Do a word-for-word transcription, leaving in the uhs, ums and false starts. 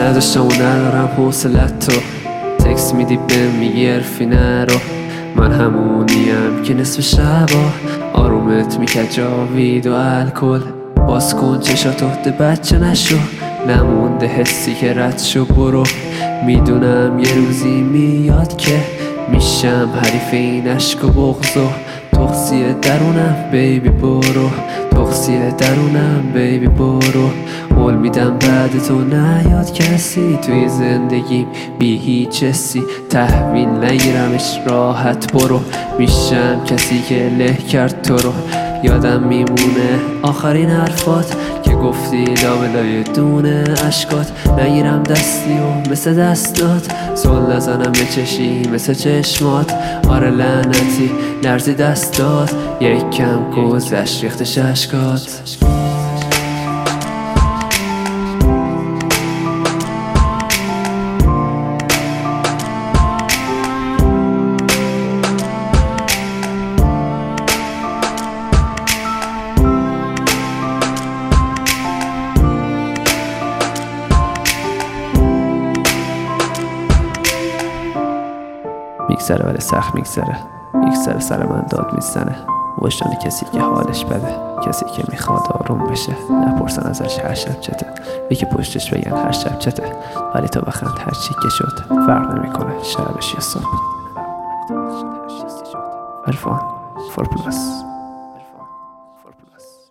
نداشتم و ندارم حوصلت تو. تکس میدی بهم میگی عرفی نرو. من همونیم که نصف شبا آرومت میکرد جاوید و الکل. باز کن چشاتو ده بچه نشو، نمونده حسی که رد شو برو. میدونم یه روزی میاد که میشم حریف این عشق و بغض و تقصیر درونم بیبی برو. تقصیر درونم بیبی برو. قول میدم بعد تو نیاد کسی توی زندگیم بی هیچ حسی. تحویل نگیرمش راحت برو. میشم کسی که له کرد تو رو. یادم میمونه آخرین حرفات که گفتی لابلای دونه اشکات. نگیرم دستی و مثل دستات زل نزنم به چشی مثل چشمات. آره لعنتی لرزی دستات، یک کم گذشت ریختش اشکات. میگذره ولی سخت میگذره. یک سر سر من داد میزنه. وجدان کسی که حالش بده، کسی که میخواد آروم بشه. نپرسن ازش هر شب چته، یکی پشتش بگن هر شب چته. ولی تو بخند هر چی که شد فرق نمیکنه شبش یا صبح. عرفان فور پلاس.